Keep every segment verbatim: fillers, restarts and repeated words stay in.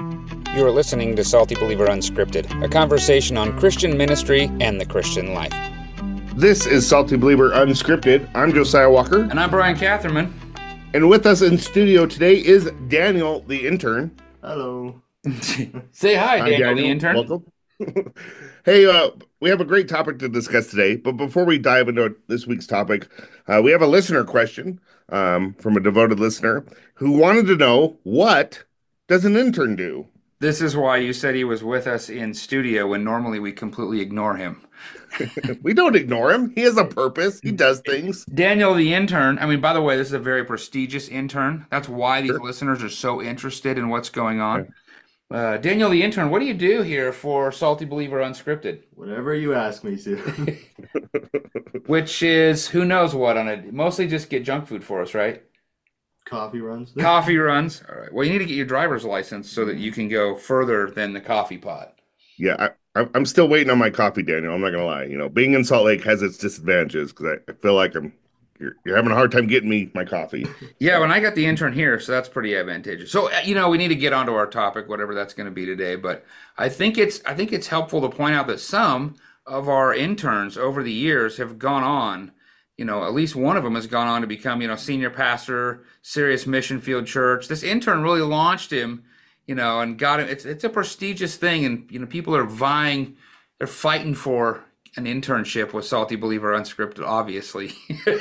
You are listening to Salty Believer Unscripted, a conversation on Christian ministry and the Christian life. This is Salty Believer Unscripted. I'm Josiah Walker. And I'm Brian Catherman. And with us in studio today is Daniel, the intern. Hello. Say hi, Daniel, Daniel, the intern. Welcome. Hey, uh, we have a great topic to discuss today, but before we dive into this week's topic, uh, we have a listener question um, from a devoted listener who wanted to know, what does an intern do? This is why you said he was with us in studio when normally we completely ignore him. We don't ignore him. He has a purpose. He does things. Daniel, the intern, I mean, by the way, this is a very prestigious intern. That's why these Sure. listeners are so interested in what's going on. Uh, Daniel, the intern, what do you do here for Salty Believer Unscripted? Whatever you ask me to. Which is, who knows what on it. Mostly just get junk food for us, right? Coffee runs. Coffee runs. All right. Well, you need to get your driver's license so that you can go further than the coffee pot. Yeah, I, I- I'm still waiting on my coffee, Daniel. I'm not gonna lie. You know, being in Salt Lake has its disadvantages because I, I feel like I'm you're, you're having a hard time getting me my coffee. Yeah, when I got the intern here, so that's pretty advantageous. So, uh, you know, we need to get onto our topic, whatever that's going to be today. But I think it's I think it's helpful to point out that some of our interns over the years have gone on. You know, at least one of them has gone on to become, you know, senior pastor, Serious Mission Field Church. This intern really launched him, you know, and got him. It's it's a prestigious thing, and you know, people are vying, they're fighting for an internship with Salty Believer Unscripted, obviously.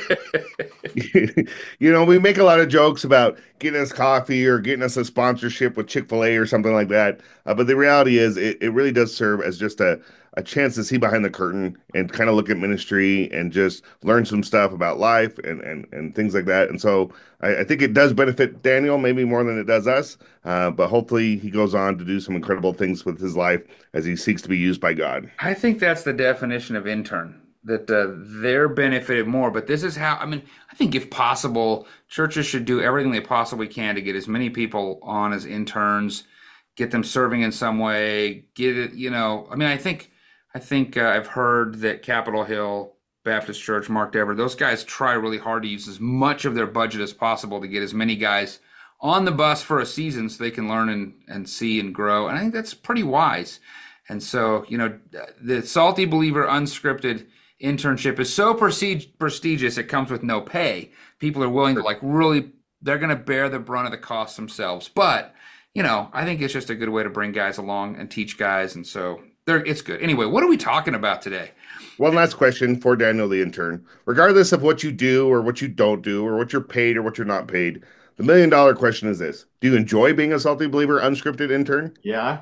You know, we make a lot of jokes about getting us coffee or getting us a sponsorship with Chick-fil-A or something like that. Uh, but the reality is it, it really does serve as just a, a chance to see behind the curtain and kind of look at ministry and just learn some stuff about life and, and, and things like that. And so I, I think it does benefit Daniel maybe more than it does us. Uh, but hopefully he goes on to do some incredible things with his life as he seeks to be used by God. I think that's the definition of intern, that uh, they're benefited more. But this is how, I mean, I think if possible, churches should do everything they possibly can to get as many people on as interns, get them serving in some way, get it, you know, I mean, I think, I think uh, I've heard that Capitol Hill Baptist Church, Mark Dever, those guys try really hard to use as much of their budget as possible to get as many guys on the bus for a season so they can learn and, and see and grow. And I think that's pretty wise. And so, you know, the Salty Believer Unscripted internship is so prestige, prestigious, it comes with no pay. People are willing to, like, really, they're going to bear the brunt of the cost themselves. But, you know, I think it's just a good way to bring guys along and teach guys. And so they're, it's good. Anyway, what are we talking about today? One last question for Daniel, the intern. Regardless of what you do or what you don't do or what you're paid or what you're not paid, the million dollar question is this. Do you enjoy being a Salty Believer Unscripted intern? Yeah.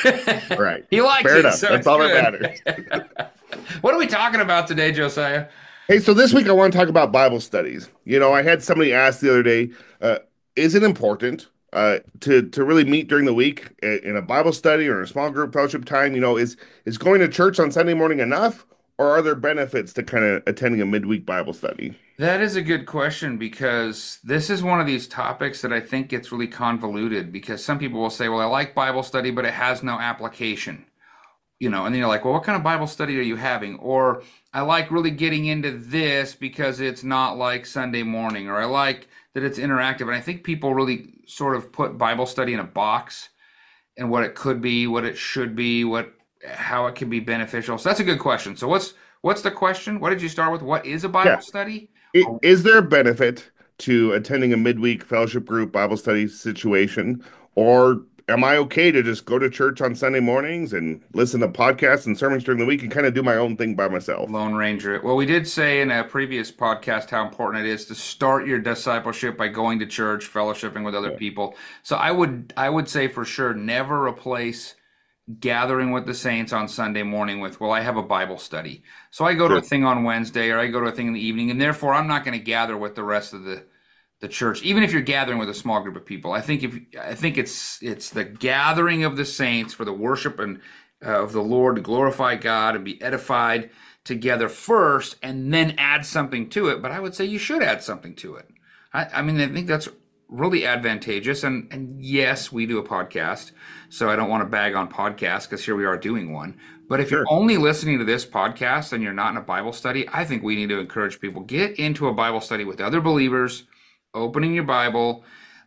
All right. He likes Fair it. enough. So That's it's all good. that matters. What are we talking about today, Josiah? Hey, so this week I want to talk about Bible studies. You know, I had somebody ask the other day, uh, is it important uh, to to really meet during the week i- in a Bible study or in a small group fellowship time? You know, is is going to church on Sunday morning enough, or are there benefits to kind of attending a midweek Bible study? That is a good question, because this is one of these topics that I think gets really convoluted, because some people will say, well, I like Bible study, but it has no application. You know, and then you're like, well, what kind of Bible study are you having? Or I like really getting into this because it's not like Sunday morning, or I like that it's interactive. And I think people really sort of put Bible study in a box and what it could be, what it should be, what how it can be beneficial. So that's a good question. So what's what's the question? What did you start with? What is a Bible Yeah. study? I- Is there a benefit to attending a midweek fellowship group Bible study situation, or am I okay to just go to church on Sunday mornings and listen to podcasts and sermons during the week and kind of do my own thing by myself? Lone Ranger. Well, we did say in a previous podcast how important it is to start your discipleship by going to church, fellowshipping with other Yeah. people. So I would I would say for sure never replace gathering with the saints on Sunday morning with, well, I have a Bible study. So I go to Sure. a thing on Wednesday, or I go to a thing in the evening, and therefore I'm not going to gather with the rest of the the church, even if you're gathering with a small group of people. I think if I think it's it's the gathering of the saints for the worship and uh, of the Lord, to glorify God and be edified together first, and then add something to it. But I would say you should add something to it. I, I mean, I think that's really advantageous. And and yes, we do a podcast, so I don't want to bag on podcasts, because here we are doing one. But if Sure. you're only listening to this podcast and you're not in a Bible study, I think we need to encourage people, get into a Bible study with other believers, opening your Bible,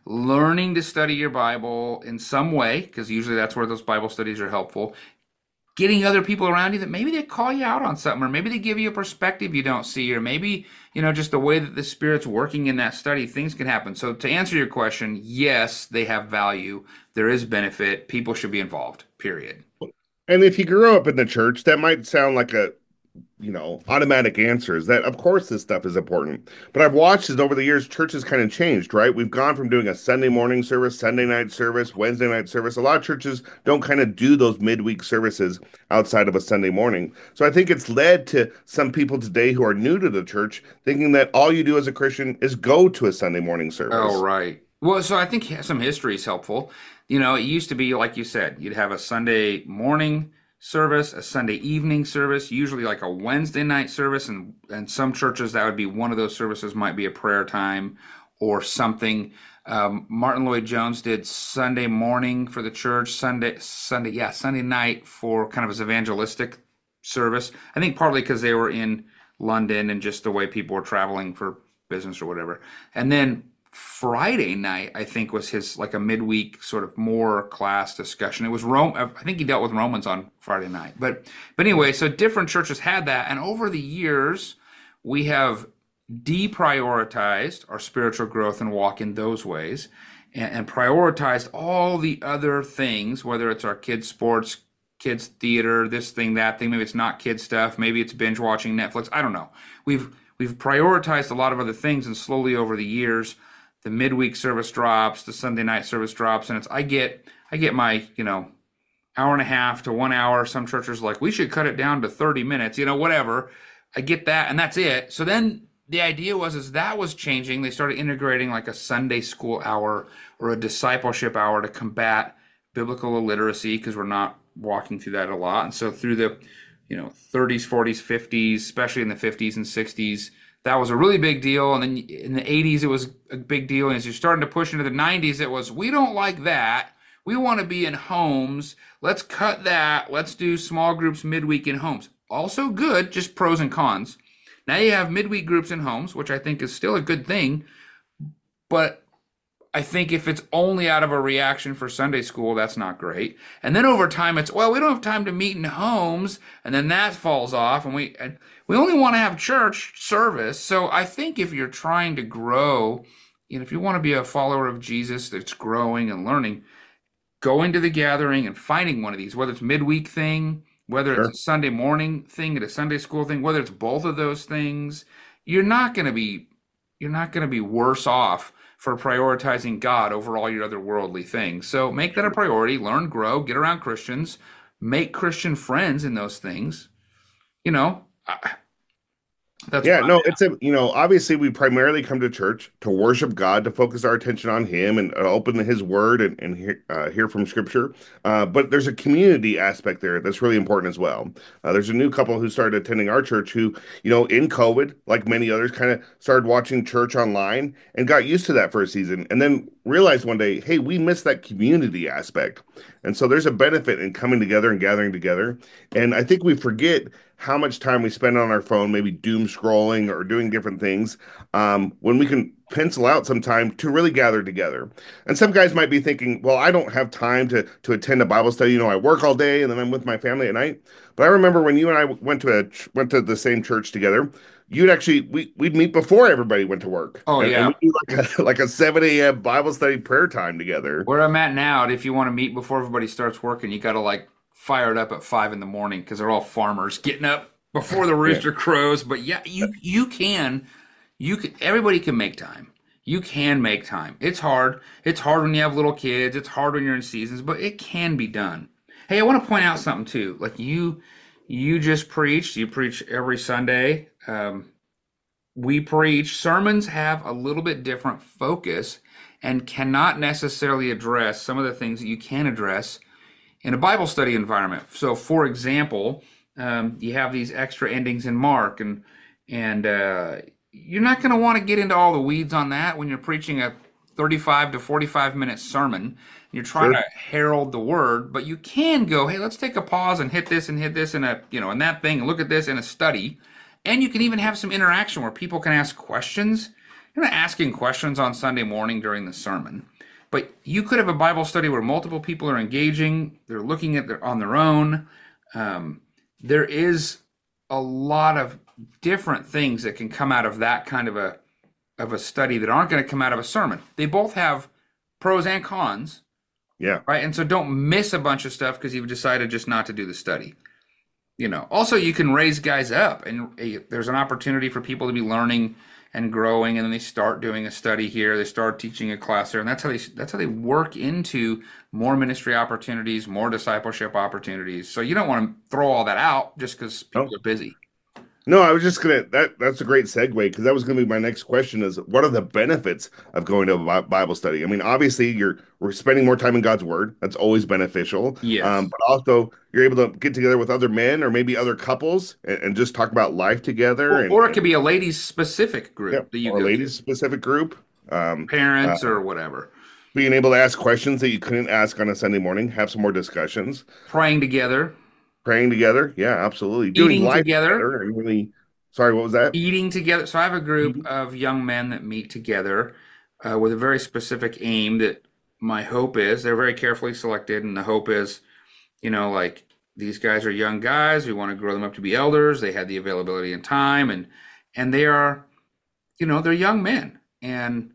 learning to study your Bible in some way, because usually that's where those Bible studies are helpful. Getting other people around you that maybe they call you out on something, or maybe they give you a perspective you don't see, or maybe, you know, just the way that the Spirit's working in that study, things can happen. So to answer your question, yes, they have value. There is benefit. People should be involved, period. And if you grew up in the church, that might sound like a you know, automatic answers that of course this stuff is important. But I've watched as over the years churches kind of changed, right? We've gone from doing a Sunday morning service, Sunday night service, Wednesday night service. A lot of churches don't kind of do those midweek services outside of a Sunday morning. So I think it's led to some people today who are new to the church thinking that all you do as a Christian is go to a Sunday morning Oh, service. right. Well, so I think some history is helpful. You know, it used to be, like you said, you'd have a Sunday morning service, a Sunday evening service, usually like a Wednesday night service, and and some churches that would be one of those services might be a prayer time or something. Um, Martin Lloyd Jones did Sunday morning for the church, Sunday Sunday yeah Sunday night for kind of his evangelistic service. I think partly because they were in London and just the way people were traveling for business or whatever. And then Friday night, I think, was his like a midweek sort of more class discussion. It was Rome. I think he dealt with Romans on Friday night. But but anyway, so different churches had that, and over the years, we have deprioritized our spiritual growth and walk in those ways, and, and prioritized all the other things, whether it's our kids' sports, kids' theater, this thing, that thing. Maybe it's not kids' stuff. Maybe it's binge watching Netflix. I don't know. We've we've prioritized a lot of other things, and slowly over the years, the midweek service drops, the Sunday night service drops, and it's I get I get my, you know, hour and a half to one hour. Some churches are like, we should cut it down to thirty minutes, you know, whatever. I get that, and that's it. So then the idea was is that was changing. They started integrating like a Sunday school hour or a discipleship hour to combat biblical illiteracy, because we're not walking through that a lot. And so through the, you know, thirties, forties, fifties, especially in the fifties and sixties, that was a really big deal. And then in the eighties, it was a big deal. And as you're starting to push into the nineties, it was, we don't like that. We want to be in homes. Let's cut that. Let's do small groups midweek in homes. Also good, just pros and cons. Now you have midweek groups in homes, which I think is still a good thing. But I think if it's only out of a reaction for Sunday school, that's not great. And then over time, it's, well, we don't have time to meet in homes. And then that falls off. And we, and we only want to have church service. So I think if you're trying to grow, you know, if you want to be a follower of Jesus that's growing and learning, going to the gathering and finding one of these, whether it's midweek thing, whether Sure. it's a Sunday morning thing at a Sunday school thing, whether it's both of those things, you're not going to be, you're not going to be worse off for prioritizing God over all your other worldly things. So make that a priority, learn, grow, get around Christians, make Christian friends in those things. You know, I- that's Yeah, what no, it's a, you know, obviously we primarily come to church to worship God, to focus our attention on Him and uh, open His Word and, and hear, uh, hear from Scripture. Uh, but there's a community aspect there that's really important as well. Uh, there's a new couple who started attending our church who, you know, in COVID, like many others, kind of started watching church online and got used to that for a season and then realized one day, hey, we missed that community aspect. And so there's a benefit in coming together and gathering together. And I think we forget how much time we spend on our phone, maybe doom scrolling or doing different things, um, when we can pencil out some time to really gather together. And some guys might be thinking, well, I don't have time to to attend a Bible study. You know, I work all day and then I'm with my family at night. But I remember when you and I went to a went to the same church together, you'd actually we we'd meet before everybody went to work, Oh, and, and yeah. we do like a like a seven a m. Bible study prayer time together. Where I'm at now, if you want to meet before everybody starts working, you got to like fire it up at five in the morning because they're all farmers getting up before the Yeah. rooster crows. But yeah, you you can, you can. Everybody can make time. You can make time. It's hard. It's hard when you have little kids. It's hard when you're in seasons, but it can be done. Hey, I want to point out something too. Like you, you just preached. You preach every Sunday. Um, we preach. Sermons have a little bit different focus and cannot necessarily address some of the things that you can address in a Bible study environment. So, for example, um, you have these extra endings in Mark, and and uh, you're not going to want to get into all the weeds on that when you're preaching a thirty-five to forty-five minute sermon. You're trying Sure. to herald the word, but you can go, hey, let's take a pause and hit this and hit this in a, you know, in that thing, and look at this in a study. And you can even have some interaction where people can ask questions. You're not asking questions on Sunday morning during the sermon. But you could have a Bible study where multiple people are engaging, they're looking at their on their own. Um, there is a lot of different things that can come out of that kind of a of a study that aren't going to come out of a sermon. They both have pros and cons, Yeah. right? And so don't miss a bunch of stuff because you've decided just not to do the study. You know, also you can raise guys up, and uh, there's an opportunity for people to be learning and growing, and then they start doing a study here, they start teaching a class there, and that's how they that's how they work into more ministry opportunities, more discipleship opportunities. So you don't want to throw all that out just because people No. are busy. No, I was just gonna that that's a great segue because that was gonna be my next question is what are the benefits of going to a Bi- Bible study? I mean, obviously you're we're spending more time in God's Word. That's always beneficial. Um, Yes. but also you're able to get together with other men or maybe other couples and, and just talk about life together Or, and, or it and could be a ladies specific yeah, group that you or a go to, ladies specific group. Um, uh, parents or whatever, being able to ask questions that you couldn't ask on a Sunday morning, have some more discussions, praying together, praying together. Yeah, absolutely. Doing eating life together, together and really sorry, what was that? eating together. So I have a group of young men that meet together uh, with a very specific aim that my hope is they're very carefully selected. And the hope is, you know, like these guys are young guys. We want to grow them up to be elders. They had the availability and time and, and they are, you know, they're young men. And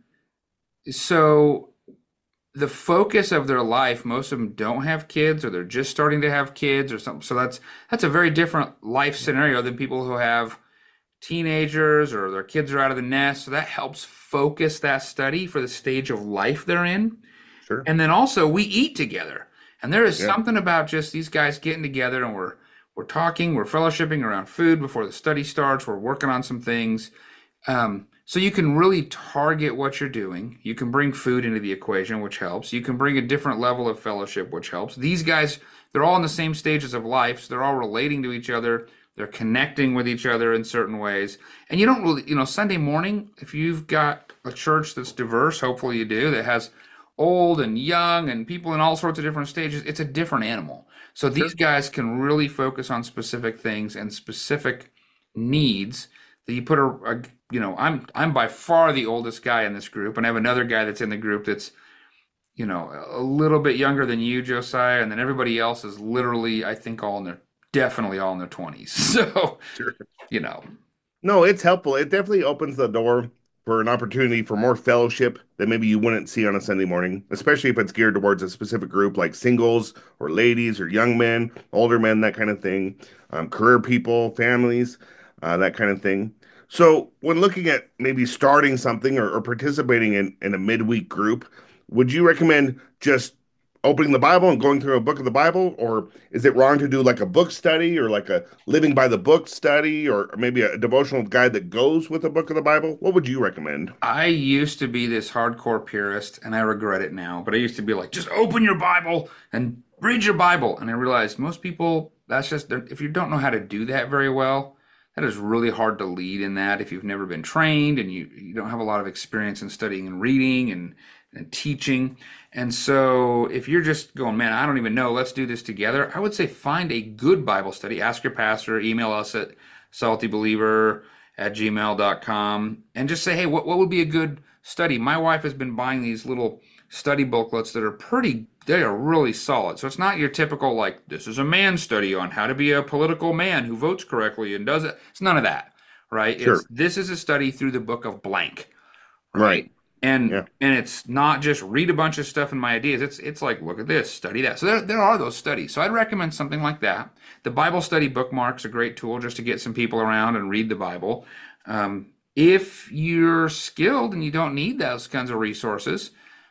so the focus of their life, most of them don't have kids or they're just starting to have kids or something. So that's, that's a very different life scenario than people who have teenagers or their kids are out of the nest. So that helps focus that study for the stage of life they're in. Sure. And then also we eat together. And there is Yeah. something about just these guys getting together and we're we're talking, we're fellowshipping around food before the study starts, we're working on some things. Um, so you can really target what you're doing. You can bring food into the equation, which helps. You can bring a different level of fellowship, which helps. These guys, they're all in the same stages of life, so they're all relating to each other. They're connecting with each other in certain ways. And you don't really, you know, Sunday morning, if you've got a church that's diverse, hopefully you do, that has old and young and people in all sorts of different stages, it's a different animal. So these guys can really focus on specific things and specific needs that you put a, a you know, I'm I'm by far the oldest guy in this group, and I have another guy that's in the group that's, you know, a little bit younger than you, Josiah, and then everybody else is literally, I think, all in their definitely all in their twenties. So, Sure. you know, No, it's helpful. It definitely opens the door for an opportunity for more fellowship that maybe you wouldn't see on a Sunday morning, especially if it's geared towards a specific group like singles or ladies or young men, older men, that kind of thing, um, career people, families, uh, that kind of thing. So, when looking at maybe starting something or, or participating in, in a midweek group, would you recommend just opening the Bible and going through a book of the Bible, or is it wrong to do like a book study or like a living by the book study or maybe a devotional guide that goes with a book of the Bible? What would you recommend? I used to be this hardcore purist, and I regret it now, but I used to be like, just open your Bible and read your Bible. And I realized most people, that's just, if you don't know how to do that very well, that is really hard to lead in that if you've never been trained and you, you don't have a lot of experience in studying and reading and, and teaching. And so if you're just going, man, I don't even know, let's do this together, I would say find a good Bible study. Ask your pastor, email us at saltybeliever at gmail dot com, and just say, hey, what, what would be a good study? My wife has been buying these little study booklets that are pretty, they are really solid. So it's not your typical, like, this is a man study on how to be a political man who votes correctly and does it. It's none of that, right? Sure. It's, this is a study through the book of blank, Right. and Yeah. and it's not just read a bunch of stuff and my ideas. It's it's like, look at this, study that. So there, there are those studies. So I'd recommend something like that. The Bible study bookmark's a great tool just to get some people around and read the Bible. Um, if you're skilled and you don't need those kinds of resources,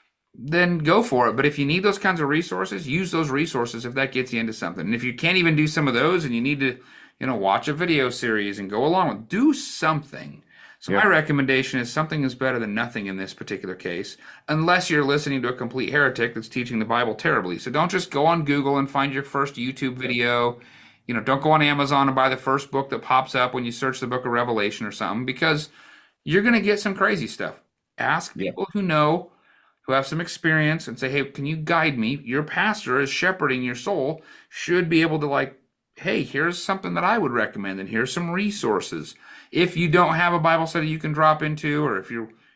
then go for it. But if you need those kinds of resources, use those resources if that gets you into something. And if you can't even do some of those and you need to, you know, watch a video series and go along with, do something. So Yeah. my recommendation is something is better than nothing in this particular case, unless you're listening to a complete heretic that's teaching the Bible terribly. So don't just go on Google and find your first YouTube video. You know, don't go on Amazon and buy the first book that pops up when you search the book of Revelation or something, because you're going to get some crazy stuff. Ask Yeah. people who know, who have some experience, and say, hey, can you guide me? Your pastor is shepherding your soul, should be able to, like, hey, here's something that I would recommend, and here's some resources. If you don't have a Bible study you can drop into, or if you're if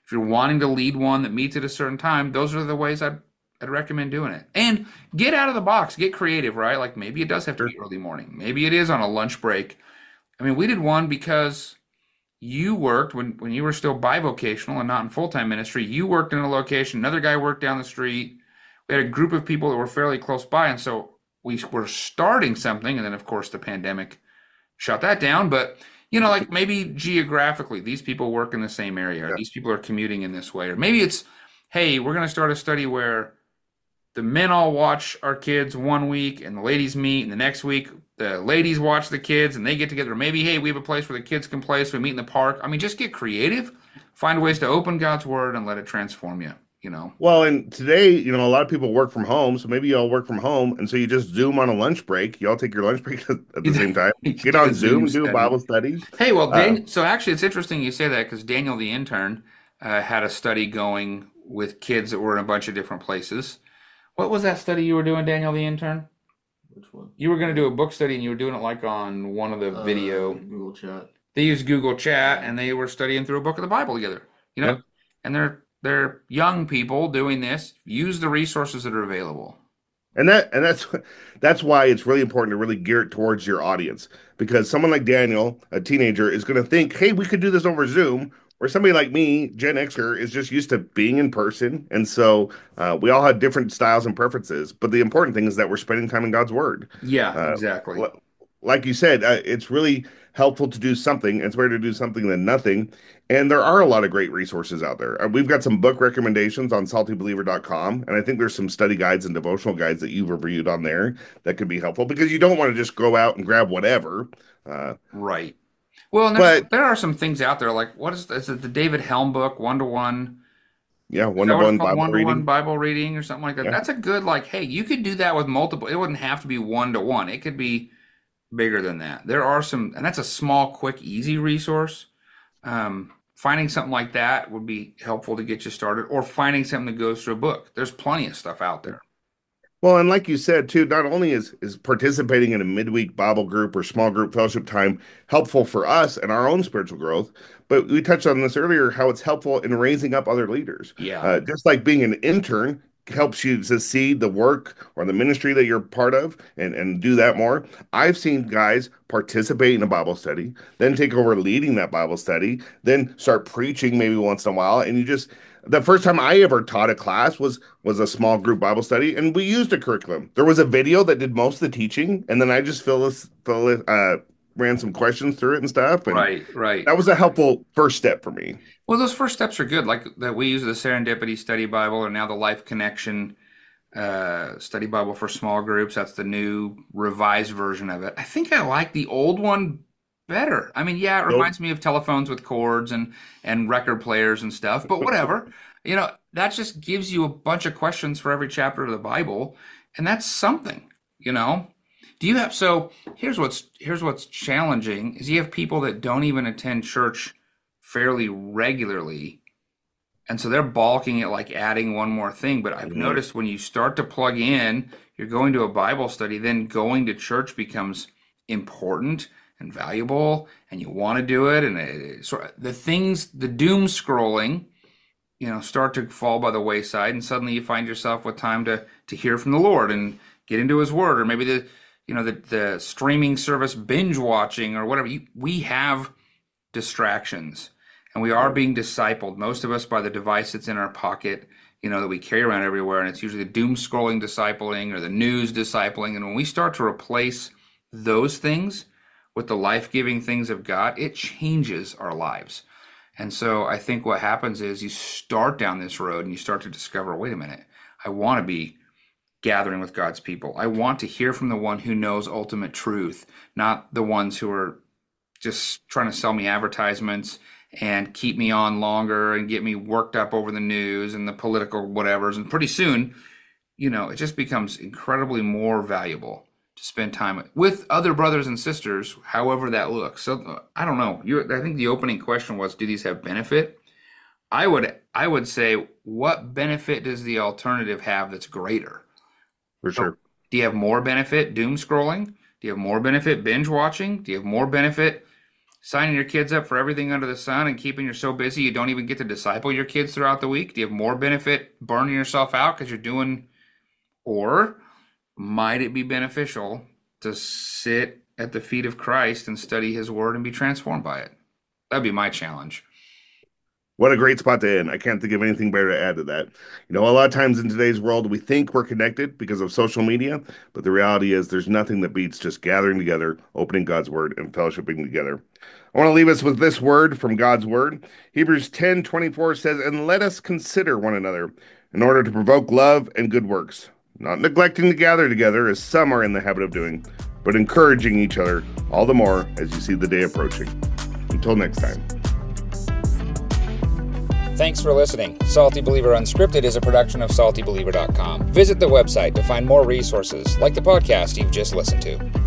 if you're wanting to lead one that meets at a certain time, those are the ways I'd I'd recommend doing it. And get out of the box, get creative, right? Like maybe it does have to Sure. be early morning. Maybe it is on a lunch break. I mean, we did one because you worked when when you were still bivocational and not in full-time ministry, you worked in a location, another guy worked down the street. We had a group of people that were fairly close by, and so we were starting something, and then of course the pandemic shut that down. But you know, like maybe geographically, these people work in the same area, or Yeah. these people are commuting in this way, or maybe it's, hey, we're going to start a study where the men all watch our kids one week and the ladies meet, and the next week the ladies watch the kids and they get together. Or maybe, hey, we have a place where the kids can play, so we meet in the park. I mean, just get creative, find ways to open God's word and let it transform you, you know? Well, and today, you know, a lot of people work from home, so maybe y'all work from home, and so you just Zoom on a lunch break. Y'all take your lunch break at at the same time. You Get do a on Zoom Zoom and do a study. Bible study. Hey, well, Uh, Dan, so actually it's interesting you say that because Daniel the intern uh, had a study going with kids that were in a bunch of different places. What was that study you were doing, Daniel the intern? Which one? You were going to do a book study and you were doing it like on one of the Uh, video. Google Chat. They used Google Chat and they were studying through a book of the Bible together. You yeah. know, and they're they're young people doing this. Use the resources that are available. And that and that's that's why it's really important to really gear it towards your audience because someone like Daniel, a teenager, is going to think, "Hey, we could do this over Zoom." Or somebody like me, Gen Xer, is just used to being in person, and so uh, we all have different styles and preferences. But the important thing is that we're spending time in God's Word. Yeah, Uh, exactly. li- like you said, uh, it's really helpful to do something. It's better to do something than nothing. And there are a lot of great resources out there. Uh, We've got some book recommendations on salty believer dot com, and I think there's some study guides and devotional guides that you've reviewed on there that could be helpful because you don't want to just go out and grab whatever. Uh, Right. Well, and there's but there are some things out there like what is is it the David Helm book, one to one? yeah, Is that what it's one-to-one called? Bible One to one reading. Bible reading or something like that. Yeah. That's a good like, hey, you could do that with multiple. It wouldn't have to be one to one. It could be bigger than that. There are some, and that's a small, quick, easy resource. Um, finding something like that would be helpful to get you started, or finding something that goes through a book. There's plenty of stuff out there. Well, and like you said too, not only is is participating in a midweek Bible group or small group fellowship time helpful for us and our own spiritual growth, but we touched on this earlier how it's helpful in raising up other leaders. Yeah. Uh, just like being an intern helps you to see the work or the ministry that you're part of and and do that more. I've seen guys participate in a Bible study, then take over leading that Bible study, then start preaching maybe once in a while, and you just the first time I ever taught a class was was a small group Bible study, and we used a curriculum. There was a video that did most of the teaching, and then I just fill this, fill it, uh, ran some questions through it and stuff, and Right, right. that was a helpful first step for me. Well, those first steps are good. Like that we use the Serendipity Study Bible or now the Life Connection uh, Study Bible for small groups. That's the new revised version of it. I think I like the old one better. I mean, yeah, it Nope. reminds me of telephones with cords and and record players and stuff, but whatever. You know, that just gives you a bunch of questions for every chapter of the Bible, and that's something, you know. Do you have so here's what's here's what's challenging is you have people that don't even attend church fairly regularly. And so they're balking at like adding one more thing. But I've Mhm. noticed when you start to plug in, you're going to a Bible study, then going to church becomes important and valuable, and you want to do it. And it, so the things, the doom scrolling, you know, start to fall by the wayside, and suddenly you find yourself with time to to hear from the Lord and get into His Word, or maybe the you know the the streaming service binge watching or whatever. You, we have distractions, and we are being discipled, most of us, by the device that's in our pocket, you know, that we carry around everywhere. And it's usually the doom scrolling discipling or the news discipling. And when we start to replace those things with the life-giving things of God, it changes our lives. And so I think what happens is you start down this road and you start to discover, wait a minute, I want to be gathering with God's people. I want to hear from the one who knows ultimate truth, not the ones who are just trying to sell me advertisements and keep me on longer and get me worked up over the news and the political whatevers. And pretty soon, you know, it just becomes incredibly more valuable to spend time with other brothers and sisters, however that looks. So I don't know. You, I think the opening question was, do these have benefit? I would, I would say, what benefit does the alternative have that's greater? For So, sure. do you have more benefit doom scrolling? Do you have more benefit binge watching? Do you have more benefit signing your kids up for everything under the sun and keeping you so busy you don't even get to disciple your kids throughout the week? Do you have more benefit burning yourself out because you're doing, or might it be beneficial to sit at the feet of Christ and study his word and be transformed by it? That'd be my challenge. What a great spot to end. I can't think of anything better to add to that. You know, a lot of times in today's world, we think we're connected because of social media, but the reality is there's nothing that beats just gathering together, opening God's word, and fellowshipping together. I want to leave us with this word from God's word. Hebrews ten twenty-four says, "And let us consider one another in order to provoke love and good works, not neglecting to gather together as some are in the habit of doing, but encouraging each other all the more as you see the day approaching." Until next time. Thanks for listening. Salty Believer Unscripted is a production of salty believer dot com. Visit the website to find more resources like the podcast you've just listened to.